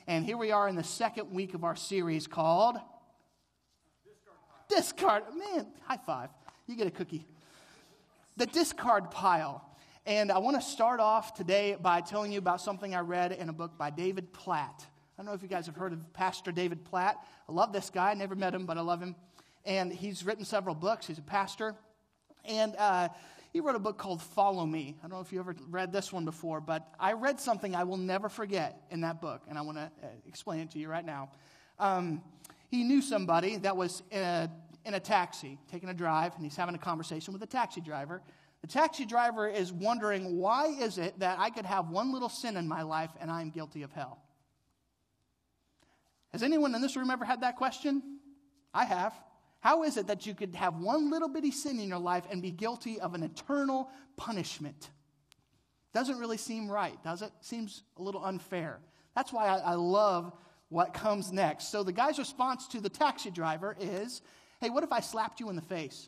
And here we are in the second week of our series called Discard. Man, high five. You get a cookie. The discard pile. And I want to start off today by telling you about something I read in a book by David Platt. I don't know if you guys have heard of Pastor David Platt. I love this guy. I never met him, but I love him. And he's written several books. He's a pastor. And he wrote a book called Follow Me. I don't know if you ever read this one before, but I read something I will never forget in that book, and I want to explain it to you right now. He knew somebody that was in a taxi, taking a drive, and he's having a conversation with the taxi driver. The taxi driver is wondering, why is it that I could have one little sin in my life and I'm guilty of hell? Has anyone in this room ever had that question? I have. How is it that you could have one little bitty sin in your life and be guilty of an eternal punishment? Doesn't really seem right, does it? Seems a little unfair. That's why I love what comes next. So the guy's response to the taxi driver is, hey, what if I slapped you in the face?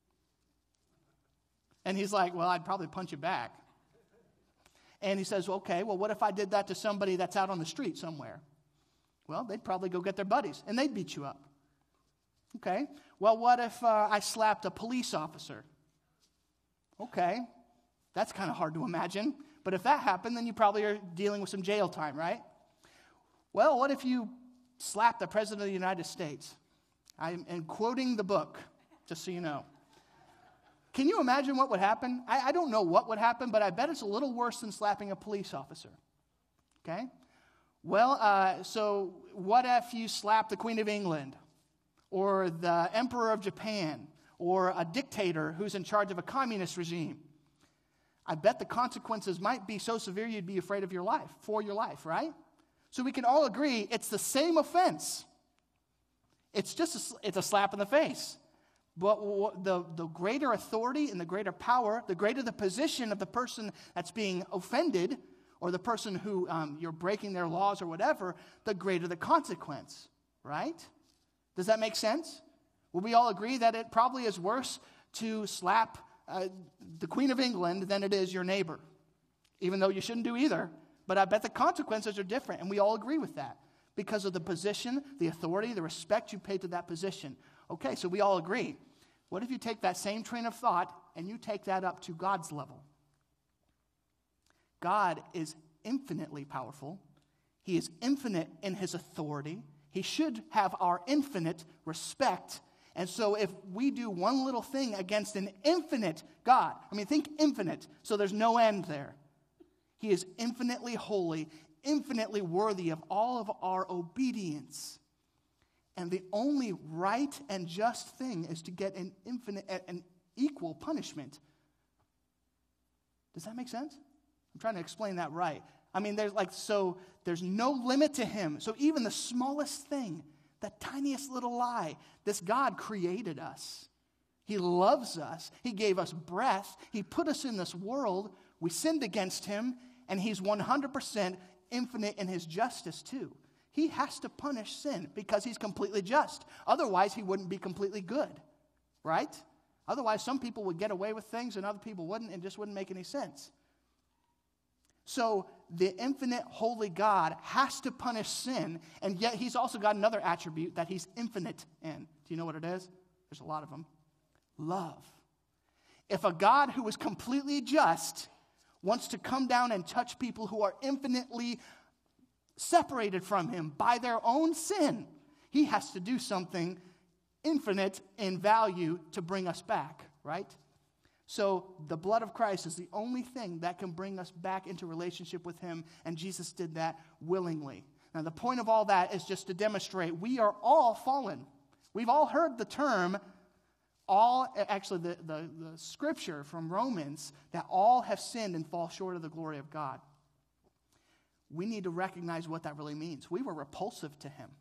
And he's like, well, I'd probably punch you back. And he says, okay, well, what if I did that to somebody that's out on the street somewhere? Well, they'd probably go get their buddies, and they'd beat you up. Okay, well, what if I slapped a police officer? Okay, that's kind of hard to imagine. But if that happened, then you probably are dealing with some jail time, right? Well, what if you slapped the President of the United States? I'm quoting the book, just so you know. Can you imagine what would happen? I don't know what would happen, but I bet it's a little worse than slapping a police officer. Okay? Well, so what if you slapped the Queen of England, or the Emperor of Japan, or a dictator who's in charge of a communist regime? I bet the consequences might be so severe you'd be afraid of your life, for your life, right? So we can all agree it's the same offense. It's just it's a slap in the face. But the greater authority and the greater power, the greater the position of the person that's being offended, or the person who you're breaking their laws or whatever, the greater the consequence, right? Does that make sense? Will we all agree that it probably is worse to slap the Queen of England than it is your neighbor? Even though you shouldn't do either. But I bet the consequences are different, and we all agree with that. Because of the position, the authority, the respect you pay to that position. Okay, so we all agree. What if you take that same train of thought and you take that up to God's level? God is infinitely powerful. He is infinite in his authority. He should have our infinite respect. And so if we do one little thing against an infinite God, think infinite, so there's no end there. He is infinitely holy, infinitely worthy of all of our obedience. And the only right and just thing is to get an equal punishment. Does that make sense? I'm trying to explain that right. There's no limit to him. So even the smallest thing, the tiniest little lie, this God created us. He loves us. He gave us breath. He put us in this world. We sinned against him, and he's 100% infinite in his justice too. He has to punish sin because he's completely just. Otherwise, he wouldn't be completely good, right? Otherwise, some people would get away with things and other people wouldn't, and it just wouldn't make any sense. So the infinite holy God has to punish sin, and yet he's also got another attribute that he's infinite in. Do you know what it is? There's a lot of them. Love. If a God who is completely just wants to come down and touch people who are infinitely separated from him by their own sin, he has to do something infinite in value to bring us back, right? So the blood of Christ is the only thing that can bring us back into relationship with him, and Jesus did that willingly. Now the point of all that is just to demonstrate we are all fallen. We've all heard the term, the scripture from Romans, that all have sinned and fall short of the glory of God. We need to recognize what that really means. We were repulsive to him.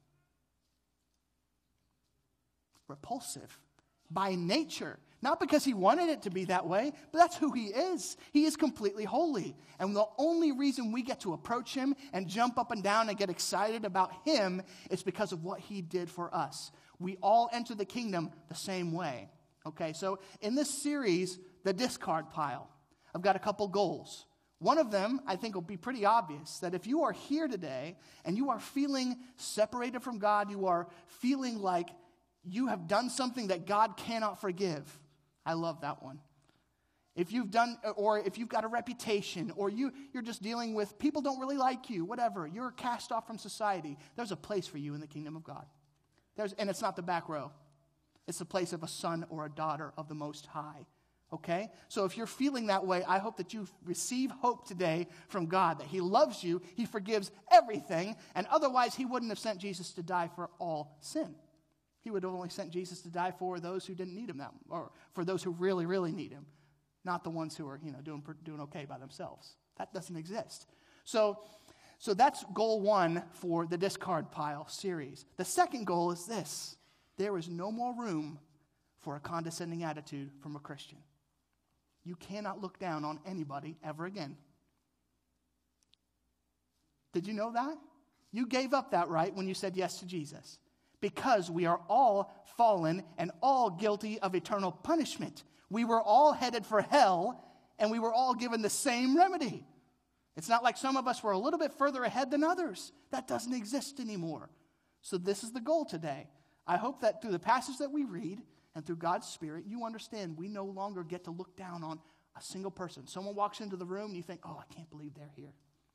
Repulsive by nature. Not because he wanted it to be that way, but that's who he is. He is completely holy. And the only reason we get to approach him and jump up and down and get excited about him is because of what he did for us. We all enter the kingdom the same way. Okay, so in this series, the discard pile, I've got a couple goals. One of them, I think, will be pretty obvious, that if you are here today and you are feeling separated from God, you are feeling like you have done something that God cannot forgive. I love that one. If you've done, or if you've got a reputation, or you're just dealing with people don't really like you, whatever, you're cast off from society, there's a place for you in the kingdom of God. And it's not the back row. It's the place of a son or a daughter of the Most High. Okay? So if you're feeling that way, I hope that you receive hope today from God, that He loves you, He forgives everything, and otherwise He wouldn't have sent Jesus to die for all sin. He would have only sent Jesus to die for those who didn't need Him, or for those who really, really need Him, not the ones who are, doing okay by themselves. That doesn't exist. So that's goal 1 for the Discard Pile series. The second goal is this: there is no more room for a condescending attitude from a Christian. You cannot look down on anybody ever again. Did you know that? You gave up that right when you said yes to Jesus. Because we are all fallen and all guilty of eternal punishment. We were all headed for hell, and we were all given the same remedy. It's not like some of us were a little bit further ahead than others. That doesn't exist anymore. So this is the goal today. I hope that through the passage that we read, and through God's Spirit, you understand we no longer get to look down on a single person. Someone walks into the room and you think, oh, I can't believe they're here.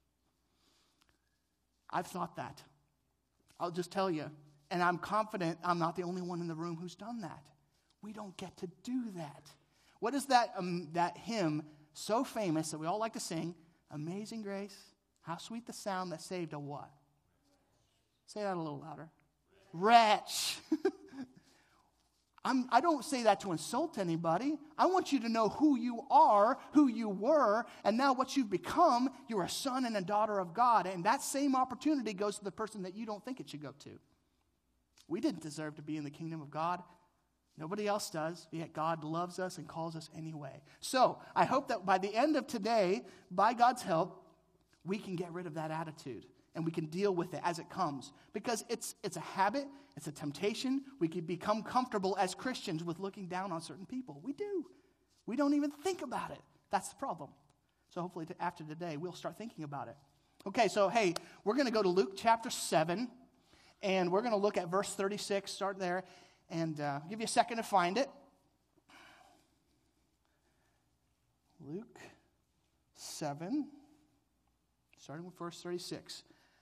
I've thought that. I'll just tell you. And I'm confident I'm not the only one in the room who's done that. We don't get to do that. What is that hymn so famous that we all like to sing? Amazing Grace, how sweet the sound that saved a what? Say that a little louder. Wretch. I don't say that to insult anybody. I want you to know who you are, who you were, and now what you've become. You're a son and a daughter of God, and that same opportunity goes to the person that you don't think it should go to. We didn't deserve to be in the kingdom of God. Nobody else does, yet God loves us and calls us anyway. So I hope that by the end of today, by God's help, we can get rid of that attitude. And we can deal with it as it comes. Because it's a habit, it's a temptation. We can become comfortable as Christians with looking down on certain people. We do. We don't even think about it. That's the problem. So hopefully after today, we'll start thinking about it. Okay, so hey, we're going to go to Luke chapter 7. And we're going to look at verse 36, start there. And give you a second to find it. Luke 7, starting with verse 36.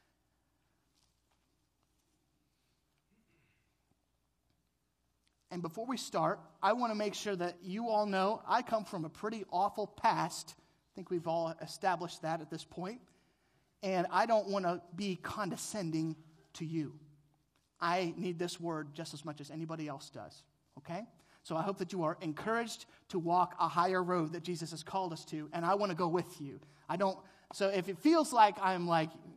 And before we start, I want to make sure that you all know I come from a pretty awful past. I think we've all established that at this point. And I don't want to be condescending to you. I need this word just as much as anybody else does. Okay? So I hope that you are encouraged to walk a higher road that Jesus has called us to. And I want to go with you. So if it feels like I'm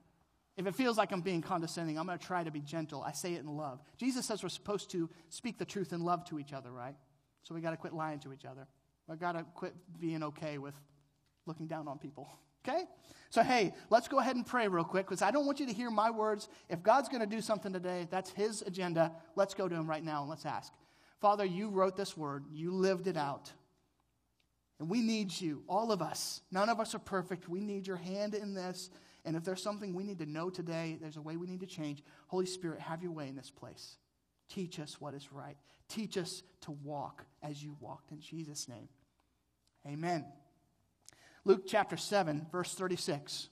being condescending, I'm going to try to be gentle. I say it in love. Jesus says we're supposed to speak the truth in love to each other, right? So we got to quit lying to each other. We got to quit being okay with looking down on people. Okay? So hey, let's go ahead and pray real quick, because I don't want you to hear my words. If God's going to do something today, that's His agenda. Let's go to Him right now and let's ask. Father, you wrote this word. You lived it out. And we need you, all of us. None of us are perfect. We need your hand in this. And if there's something we need to know today, there's a way we need to change. Holy Spirit, have your way in this place. Teach us what is right. Teach us to walk as you walked. In Jesus' name, amen. Luke chapter 7, verse 36.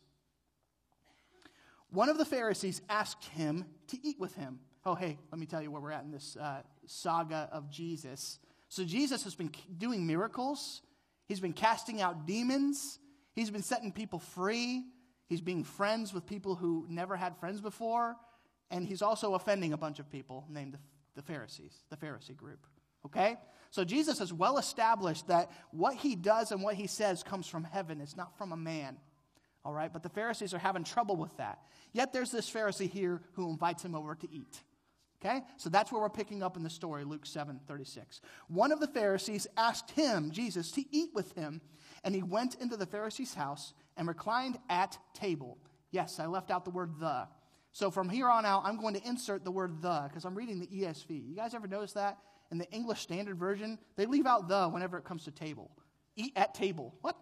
One of the Pharisees asked him to eat with him. Oh, hey, let me tell you where we're at in this saga of Jesus. So Jesus has been doing miracles. He's been casting out demons. He's been setting people free. He's being friends with people who never had friends before. And he's also offending a bunch of people named the Pharisees, the Pharisee group. Okay? So Jesus has well established that what he does and what he says comes from heaven. It's not from a man. All right? But the Pharisees are having trouble with that. Yet there's this Pharisee here who invites him over to eat. Okay? So that's where we're picking up in the story, Luke 7:36. One of the Pharisees asked him, Jesus, to eat with him. And he went into the Pharisee's house and reclined at table. Yes, I left out the word the. So from here on out, I'm going to insert the word the because I'm reading the ESV. You guys ever notice that? In the English Standard Version, they leave out the whenever it comes to table. Eat at table. What?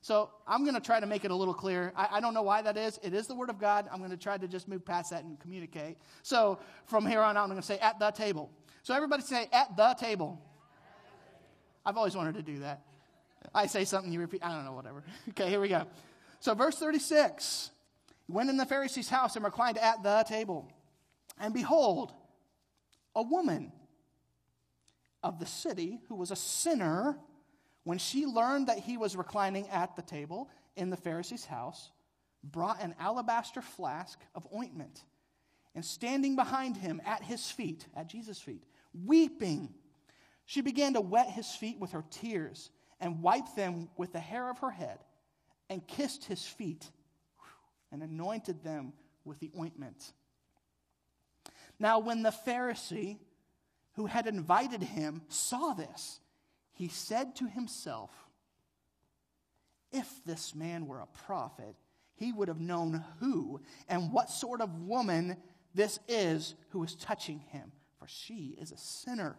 So I'm going to try to make it a little clear. I don't know why that is. It is the Word of God. I'm going to try to just move past that and communicate. So from here on out, I'm going to say at the table. So everybody say at the table. I've always wanted to do that. I say something, you repeat. I don't know, whatever. Okay, here we go. So verse 36. He went in the Pharisee's house and reclined at the table. And behold, a woman of the city who was a sinner, when she learned that he was reclining at the table in the Pharisee's house, brought an alabaster flask of ointment, and standing behind him at his feet, at Jesus' feet, weeping, she began to wet his feet with her tears and wiped them with the hair of her head and kissed his feet and anointed them with the ointment. Now when the Pharisee who had invited him saw this, he said to himself, if this man were a prophet, he would have known who and what sort of woman this is who is touching him, for she is a sinner.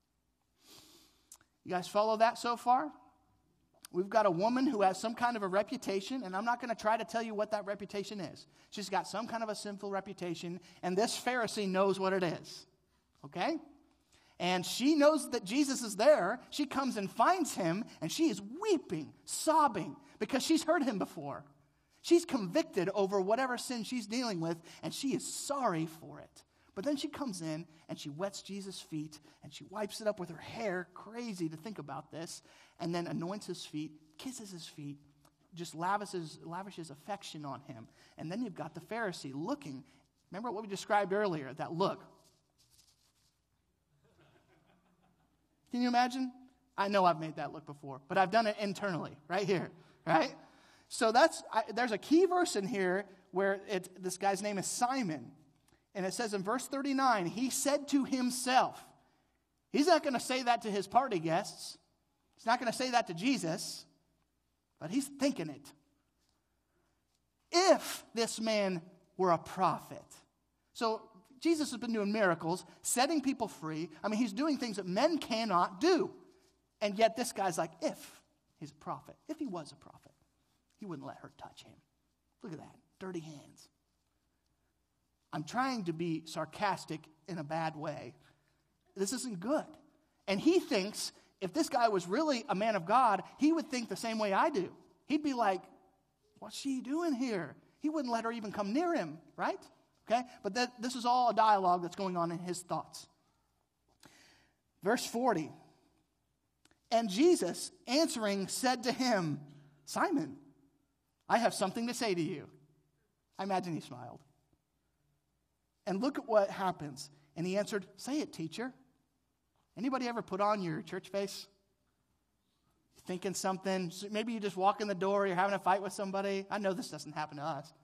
You guys follow that so far? We've got a woman who has some kind of a reputation, and I'm not going to try to tell you what that reputation is. She's got some kind of a sinful reputation, and this Pharisee knows what it is. Okay? And she knows that Jesus is there. She comes and finds him, and she is weeping, sobbing, because she's heard him before. She's convicted over whatever sin she's dealing with, and she is sorry for it. But then she comes in, and she wets Jesus' feet, and she wipes it up with her hair. Crazy to think about this. And then anoints his feet, kisses his feet, just lavishes affection on him. And then you've got the Pharisee looking. Remember what we described earlier, that look. Can you imagine? I know I've made that look before, but I've done it internally, right here, right? So there's a key verse in here where this guy's name is Simon. And it says in verse 39, he said to himself. He's not going to say that to his party guests. He's not going to say that to Jesus. But he's thinking it. If this man were a prophet. So Jesus has been doing miracles, setting people free. I mean, he's doing things that men cannot do. And yet this guy's like, if he's a prophet, if he was a prophet, he wouldn't let her touch him. Look at that, dirty hands. I'm trying to be sarcastic in a bad way. This isn't good. And he thinks if this guy was really a man of God, he would think the same way I do. He'd be like, what's she doing here? He wouldn't let her even come near him, right? Okay? But this is all a dialogue that's going on in his thoughts. Verse 40. And Jesus, answering, said to him, Simon, I have something to say to you. I imagine he smiled. And look at what happens. And he answered, say it, teacher. Anybody ever put on your church face? Thinking something. Maybe you just walk in the door, you're having a fight with somebody. I know this doesn't happen to us.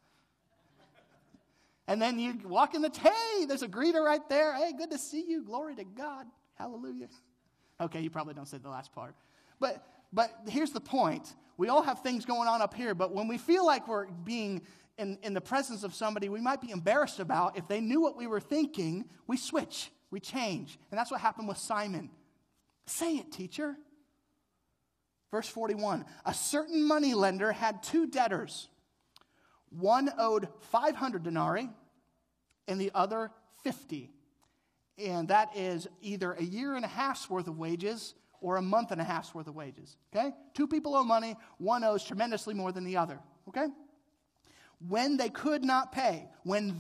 And then you walk in hey, there's a greeter right there. Hey, good to see you. Glory to God. Hallelujah. Okay, you probably don't say the last part. But here's the point. We all have things going on up here, but when we feel like we're being in the presence of somebody we might be embarrassed about, if they knew what we were thinking, we switch, we change. And that's what happened with Simon. Say it, teacher. Verse 41, a certain moneylender had 2 debtors. One owed 500 denarii and the other 50. And that is either a year and a half's worth of wages or a month and a half's worth of wages. Okay? 2 people owe money. One owes tremendously more than the other. Okay? When they could not pay,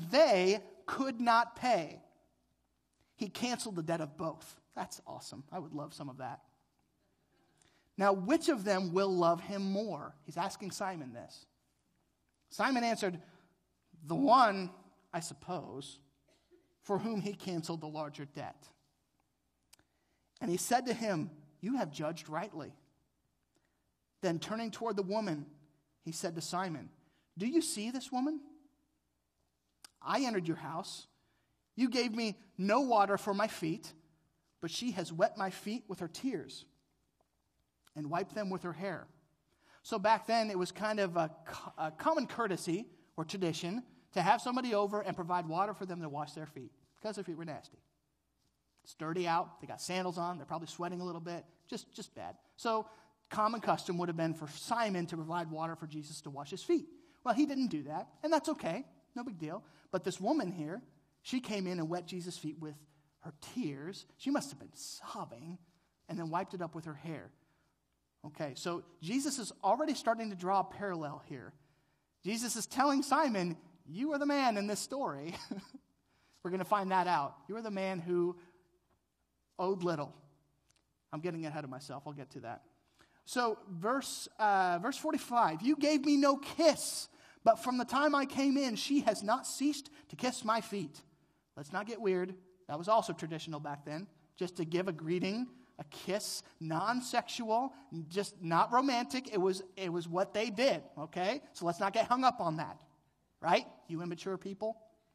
he canceled the debt of both. That's awesome. I would love some of that. Now, which of them will love him more? He's asking Simon this. Simon answered, the one, I suppose, for whom he canceled the larger debt. And he said to him, you have judged rightly. Then turning toward the woman, he said to Simon, do you see this woman? I entered your house. You gave me no water for my feet, but she has wet my feet with her tears and wiped them with her hair. So back then, it was kind of a common courtesy or tradition to have somebody over and provide water for them to wash their feet because their feet were nasty. It's dirty out. They got sandals on. They're probably sweating a little bit. Just bad. So common custom would have been for Simon to provide water for Jesus to wash his feet. Well, he didn't do that, and that's okay. No big deal. But this woman here, she came in and wet Jesus' feet with her tears. She must have been sobbing, and then wiped it up with her hair. Okay, so Jesus is already starting to draw a parallel here. Jesus is telling Simon, you are the man in this story. We're going to find that out. You are the man who owed little. I'm getting ahead of myself. I'll get to that. So verse 45, you gave me no kiss, but from the time I came in, she has not ceased to kiss my feet. Let's not get weird. That was also traditional back then, just to give a greeting, a kiss, non-sexual, just not romantic. It was what they did, okay? So let's not get hung up on that, right? You immature people.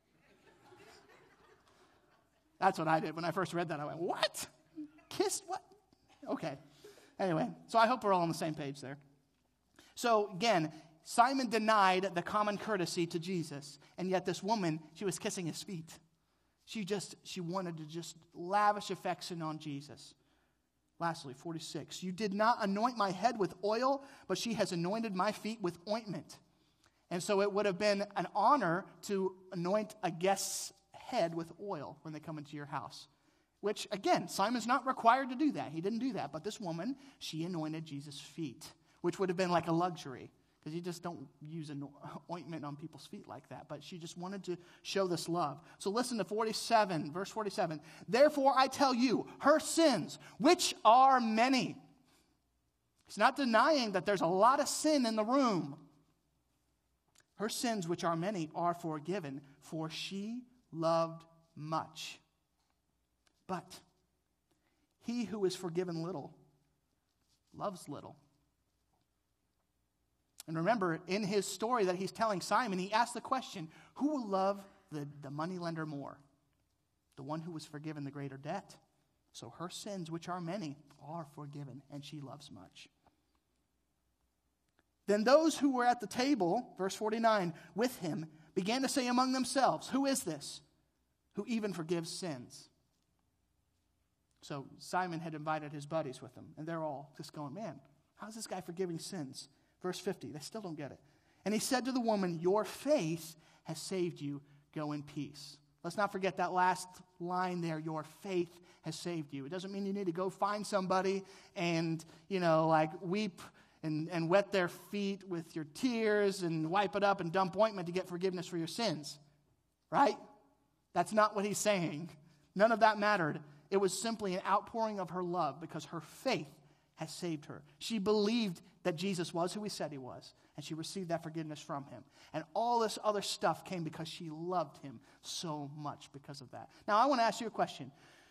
That's what I did when I first read that. I went, what? Kiss? What? Okay. Anyway, so I hope we're all on the same page there. So again, Simon denied the common courtesy to Jesus, and yet this woman, she was kissing his feet. She wanted to just lavish affection on Jesus. Lastly, 46, you did not anoint my head with oil, but she has anointed my feet with ointment. And so it would have been an honor to anoint a guest's head with oil when they come into your house. Which, again, Simon's not required to do that. He didn't do that. But this woman, she anointed Jesus' feet, which would have been like a luxury, because you just don't use an ointment on people's feet like that. But she just wanted to show this love. So listen to 47, verse 47. Therefore I tell you, her sins, which are many. He's not denying that there's a lot of sin in the room. Her sins, which are many, are forgiven, for she loved much. But he who is forgiven little loves little. And remember, in his story that he's telling Simon, he asked the question, who will love the moneylender more? The one who was forgiven the greater debt. So her sins, which are many, are forgiven, and she loves much. Then those who were at the table, verse 49, with him, began to say among themselves, who is this who even forgives sins? So Simon had invited his buddies with him, and they're all just going, man, how's this guy forgiving sins? Verse 50, they still don't get it. And he said to the woman, your faith has saved you. Go in peace. Let's not forget that last line there, your faith has saved you. It doesn't mean you need to go find somebody and, weep and wet their feet with your tears and wipe it up and dump ointment to get forgiveness for your sins. Right? That's not what he's saying. None of that mattered. It was simply an outpouring of her love because her faith has saved her. She believed that Jesus was who he said he was, and she received that forgiveness from him. And all this other stuff came because she loved him so much because of that. Now, I want to ask you a question.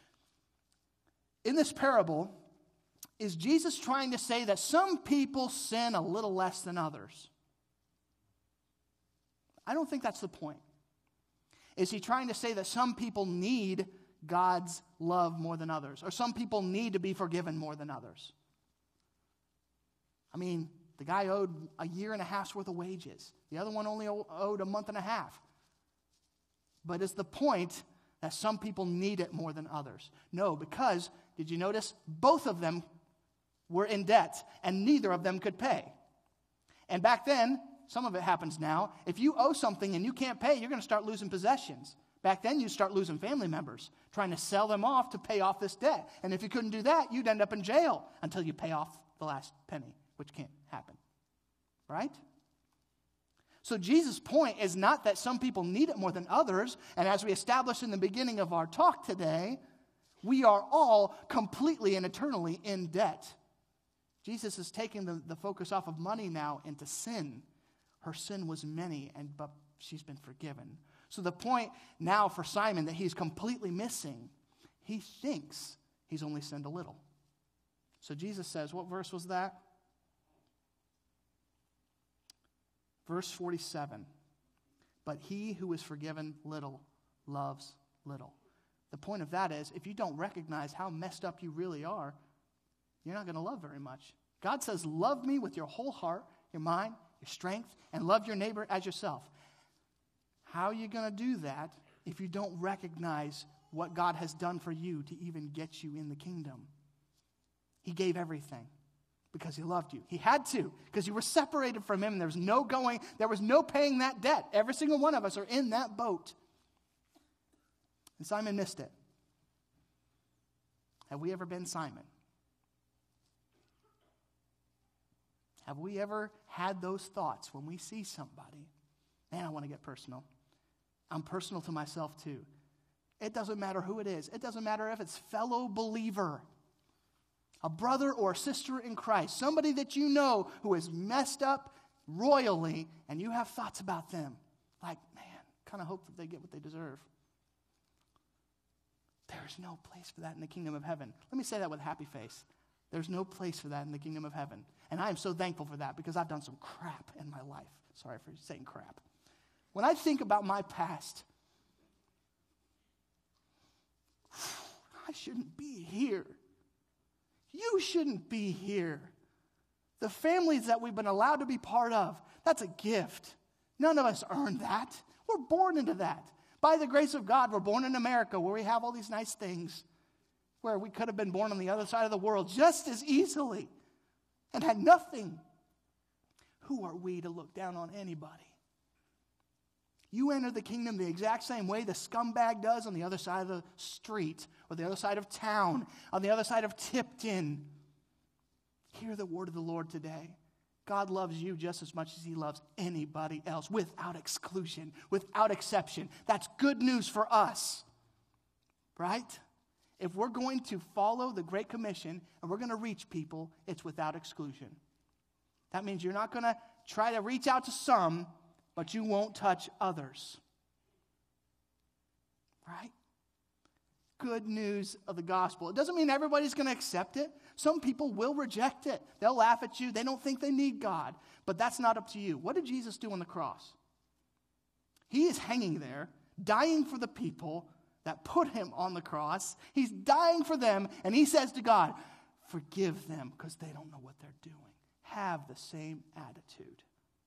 In this parable, is Jesus trying to say that some people sin a little less than others? I don't think that's the point. Is he trying to say that some people need God's love more than others, or some people need to be forgiven more than others? I mean, the guy owed a year and a half's worth of wages. The other one only owed a month and a half. But is the point that some people need it more than others? No, because, did you notice, both of them were in debt, and neither of them could pay. And back then, some of it happens now, if you owe something and you can't pay, you're going to start losing possessions. Back then, you start losing family members, trying to sell them off to pay off this debt. And if you couldn't do that, you'd end up in jail until you pay off the last penny, which can't happen. Right? So Jesus' point is not that some people need it more than others. And as we established in the beginning of our talk today, we are all completely and eternally in debt. Jesus is taking the focus off of money now into sin. Her sin was many, but she's been forgiven. So the point now for Simon that he's completely missing, he thinks he's only sinned a little. So Jesus says, what verse was that? Verse 47. But he who is forgiven little loves little. The point of that is, if you don't recognize how messed up you really are, you're not going to love very much. God says, love me with your whole heart, your mind, your strength, and love your neighbor as yourself. How are you going to do that if you don't recognize what God has done for you to even get you in the kingdom? He gave everything. because he loved you. He had to, because you were separated from him. There was no paying that debt. Every single one of us are in that boat. And Simon missed it. Have we ever been Simon? Have we ever had those thoughts when we see somebody? Man, I want to get personal. I'm personal to myself too. It doesn't matter who it is. It doesn't matter if it's fellow believer, a brother or a sister in Christ, somebody that you know who is messed up royally, and you have thoughts about them. Like, man, kind of hope that they get what they deserve. There's no place for that in the kingdom of heaven. Let me say that with a happy face. There's no place for that in the kingdom of heaven. And I am so thankful for that because I've done some crap in my life. Sorry for saying crap. When I think about my past, I shouldn't be here. You shouldn't be here. The families that we've been allowed to be part of, that's a gift. None of us earned that. We're born into that. By the grace of God, we're born in America where we have all these nice things, where we could have been born on the other side of the world just as easily and had nothing. Who are we to look down on anybody? You enter the kingdom the exact same way the scumbag does on the other side of the street, or the other side of town, on the other side of Tipton. Hear the word of the Lord today. God loves you just as much as he loves anybody else, without exclusion, without exception. That's good news for us, right? If we're going to follow the Great Commission and we're going to reach people, it's without exclusion. That means you're not going to try to reach out to some, but you won't touch others. Right? Good news of the gospel. It doesn't mean everybody's going to accept it. Some people will reject it. They'll laugh at you. They don't think they need God. But that's not up to you. What did Jesus do on the cross? He is hanging there, dying for the people that put him on the cross. He's dying for them, and he says to God, forgive them because they don't know what they're doing. Have the same attitude.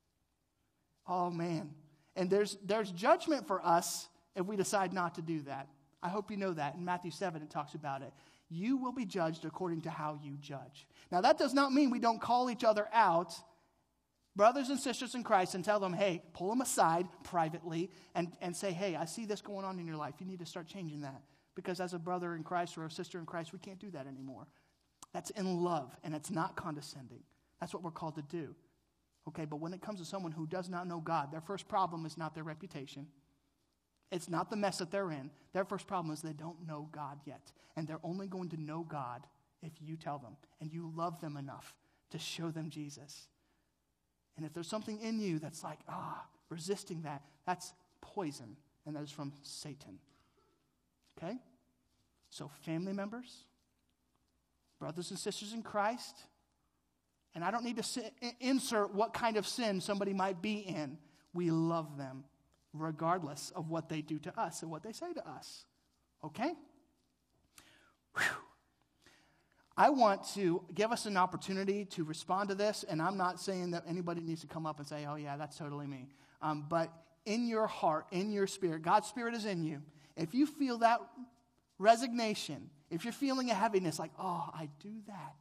Oh, man. And there's judgment for us if we decide not to do that. I hope you know that. In Matthew 7, it talks about it. You will be judged according to how you judge. Now, that does not mean we don't call each other out, brothers and sisters in Christ, and tell them, hey, pull them aside privately and say, hey, I see this going on in your life. You need to start changing that. Because as a brother in Christ or a sister in Christ, we can't do that anymore. That's in love, and it's not condescending. That's what we're called to do. Okay, but when it comes to someone who does not know God, their first problem is not their reputation. It's not the mess that they're in. Their first problem is they don't know God yet. And they're only going to know God if you tell them and you love them enough to show them Jesus. And if there's something in you that's like, resisting that, that's poison, and that is from Satan. Okay? So family members, brothers and sisters in Christ, and I don't need to insert what kind of sin somebody might be in. We love them regardless of what they do to us and what they say to us. Okay? Whew. I want to give us an opportunity to respond to this, and I'm not saying that anybody needs to come up and say, oh yeah, that's totally me. But in your heart, in your spirit, God's Spirit is in you. If you feel that resignation, if you're feeling a heaviness like, oh, I do that,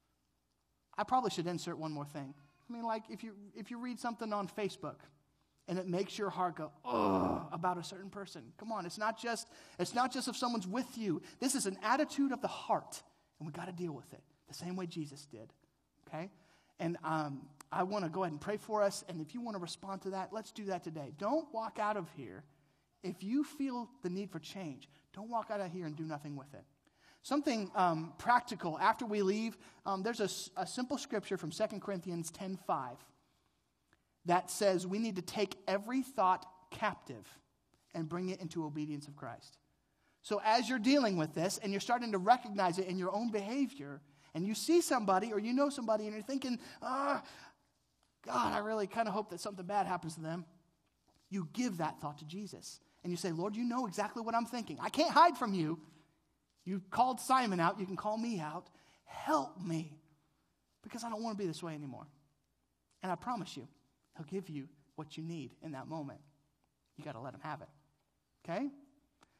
I probably should insert one more thing. I mean, like if you read something on Facebook and it makes your heart go, oh, about a certain person. Come on, it's not just if someone's with you. This is an attitude of the heart, and we got to deal with it the same way Jesus did. Okay? And I want to go ahead and pray for us, and if you want to respond to that, let's do that today. Don't walk out of here. If you feel the need for change, don't walk out of here and do nothing with it. Something practical. After we leave, there's a simple scripture from 2 Corinthians 10:5 that says we need to take every thought captive and bring it into obedience of Christ. So as you're dealing with this and you're starting to recognize it in your own behavior, and you see somebody or you know somebody and you're thinking, God, I really kind of hope that something bad happens to them, you give that thought to Jesus. And you say, Lord, you know exactly what I'm thinking. I can't hide from you. You called Simon out. You can call me out. Help me, because I don't want to be this way anymore. And I promise you, he'll give you what you need in that moment. You got to let him have it. Okay?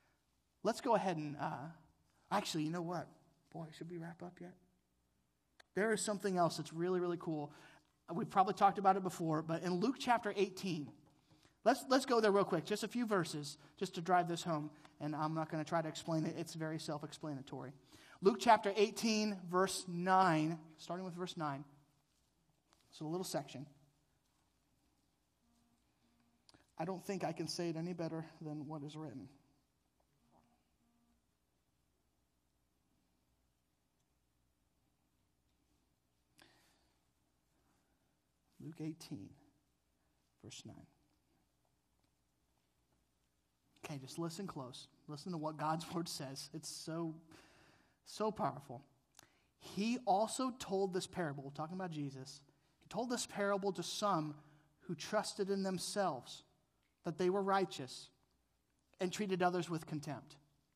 Let's go ahead and, actually, you know what? Boy, should we wrap up yet? There is something else that's really, really cool. We've probably talked about it before, but in Luke chapter 18, let's go there real quick. Just a few verses just to drive this home, and I'm not going to try to explain it. It's very self-explanatory. Luke chapter 18, verse 9, starting with verse 9. It's a little section. I don't think I can say it any better than what is written. Luke 18, verse 9. Okay, just listen close. Listen to what God's word says. It's so powerful. He also told this parable, talking about Jesus, he told this parable to some who trusted in themselves that they were righteous and treated others with contempt.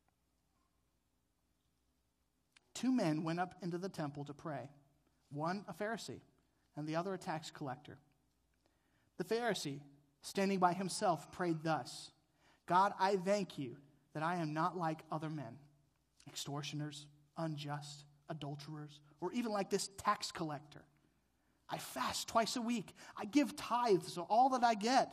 2 men went up into the temple to pray, one a Pharisee and the other a tax collector. The Pharisee, standing by himself, prayed thus, God, I thank you that I am not like other men, extortioners, unjust, adulterers, or even like this tax collector. I fast twice a week. I give tithes of all that I get.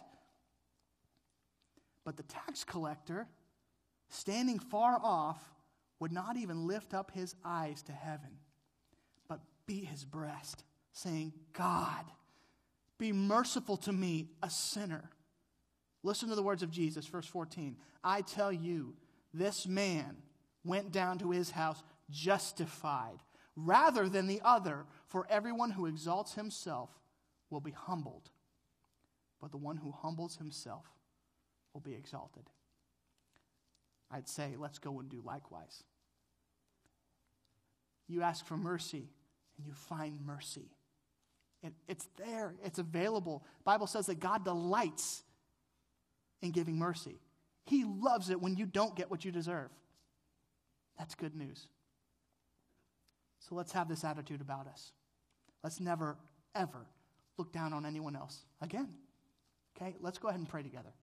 But the tax collector, standing far off, would not even lift up his eyes to heaven, but beat his breast, saying, God, be merciful to me, a sinner. Listen to the words of Jesus, verse 14. I tell you, this man went down to his house justified rather than the other, for everyone who exalts himself will be humbled, but the one who humbles himself will be exalted. I'd say, let's go and do likewise. You ask for mercy, and you find mercy. It's there. It's available. The Bible says that God delights in giving mercy. He loves it when you don't get what you deserve. That's good news. So let's have this attitude about us. Let's never, ever look down on anyone else again. Okay? Let's go ahead and pray together.